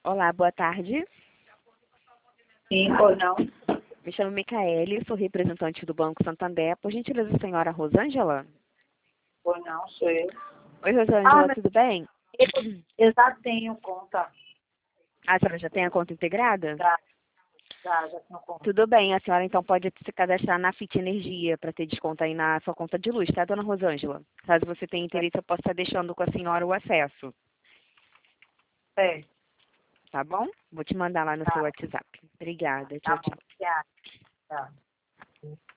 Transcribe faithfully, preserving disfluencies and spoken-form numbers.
Olá, boa tarde. Sim, pois não. Me chamo Micaele, sou representante do Banco Santander. Por gentileza, senhora Rosângela? Pois não, sou eu. Oi, Rosângela, Ah, mas tudo bem? eu, eu já tenho conta. A senhora já tem a conta integrada? Já, já, já tenho conta. Tudo bem, a senhora então pode se cadastrar na Fit Energia para ter desconto aí na sua conta de luz, tá, dona Rosângela? Caso você tenha interesse, eu posso estar deixando com a senhora o acesso, É, tá bom? Vou te mandar lá no seu tá, WhatsApp. Obrigada, tá tchau, bom. tchau. Já, tá.